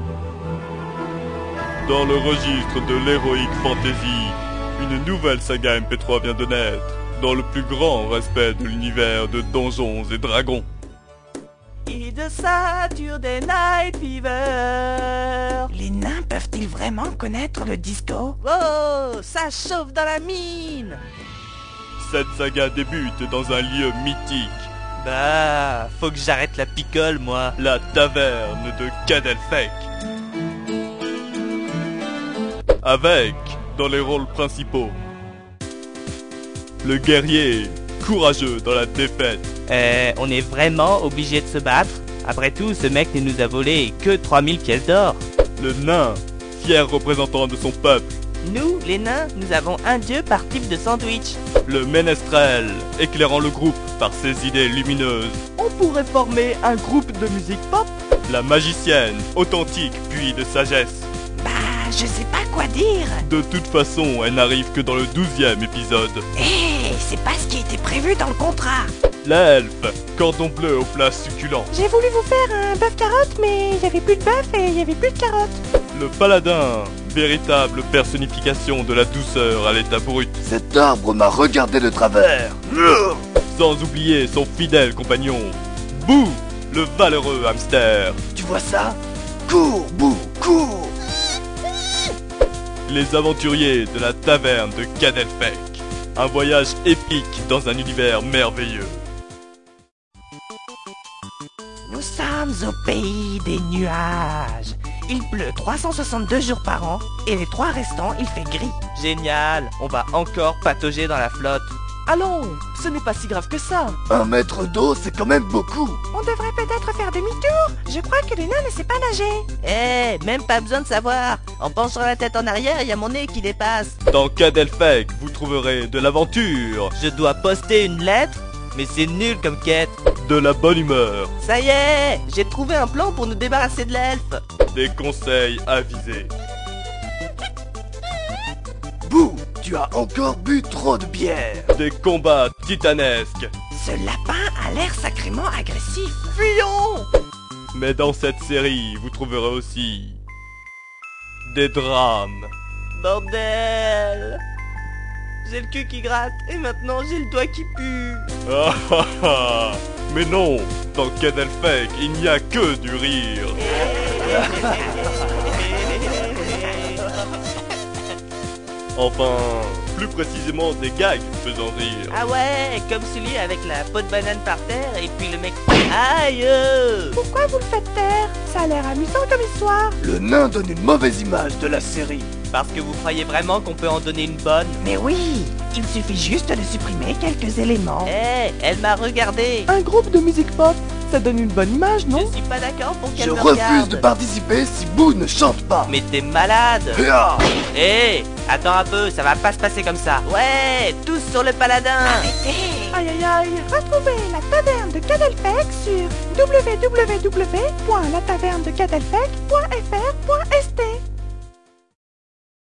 Dans le registre de l'Heroic Fantasy, une nouvelle saga MP3 vient de naître, dans le plus grand respect de l'univers de Donjons et Dragons. Et de Saturday Night Fever. Les nains peuvent-ils vraiment connaître le disco? Oh, ça chauffe dans la mine. Cette saga débute dans un lieu mythique, Bah, faut que j'arrête la picole, moi. la taverne de Cadelfec. Avec, dans les rôles principaux, le guerrier, courageux dans la défaite, On est vraiment obligé de se battre? Après tout, ce mec ne nous a volé que 3000 pièces d'or. le nain, fier représentant de son peuple, Nous, les nains, nous avons un dieu par type de sandwich. le ménestrel, éclairant le groupe par ses idées lumineuses, On pourrait former un groupe de musique pop. la magicienne, authentique puis de sagesse. Bah, je sais pas quoi dire. De toute façon, elle n'arrive que dans le 12e épisode. C'est pas ce qui était prévu dans le contrat. L'elfe, cordon bleu au plat succulent. J'ai voulu vous faire un bœuf carotte, mais il y avait plus de bœuf et il y avait plus de carottes. Le paladin, véritable personnification de la douceur à l'état brut. Cet arbre m'a regardé de travers. Sans oublier son fidèle compagnon, Boo, le valeureux hamster. Tu vois ça? Cours, Boo, cours! Les aventuriers de la taverne de Cadelfec. Un voyage épique dans un univers merveilleux. Nous sommes au pays des nuages. Il pleut 362 jours par an et les 3 restants, il fait gris. Génial, on va encore patauger dans la flotte. Allons, ce n'est pas si grave que ça. 1 mètre d'eau, c'est quand même beaucoup. On devrait peut-être faire demi-tour. Je crois que les nains ne savent pas nager. Même pas besoin de savoir. En penchant la tête en arrière, il y a mon nez qui dépasse. Dans Cadelfec, vous trouverez de l'aventure, Je dois poster une lettre, mais c'est nul comme quête. de la bonne humeur, Ça y est, j'ai trouvé un plan pour nous débarrasser de l'elfe. des conseils avisés. Boo, tu as encore bu trop de bière. Des combats titanesques. Ce lapin a l'air sacrément agressif. Fuyons! Mais dans cette série, vous trouverez aussi des drames. Bordel! J'ai le cul qui gratte et maintenant j'ai le doigt qui pue. Ah ah ah. Mais non, dans Cadelfec, il n'y a que du rire. Enfin, plus précisément des gags faisant rire. Ah ouais, comme celui avec la peau de banane par terre et puis le mec... Aïe! Pourquoi vous le faites taire? Ça a l'air amusant comme histoire. Le nain donne une mauvaise image de la série. Parce que vous croyez vraiment qu'on peut en donner une bonne? Mais oui, il suffit juste de supprimer quelques éléments. Elle m'a regardé. Un groupe de musique pop, ça donne une bonne image, non? Je suis pas d'accord pour qu'elle Je me refuse regarde. de participer si Boo ne chante pas. Mais t'es malade. Ah, Attends un peu, ça va pas se passer comme ça. Ouais, tous sur le paladin. Arrêtez. Aïe aïe aïe. Retrouvez la taverne de Cadelfec sur www.latavernedecadelfec.fr.st.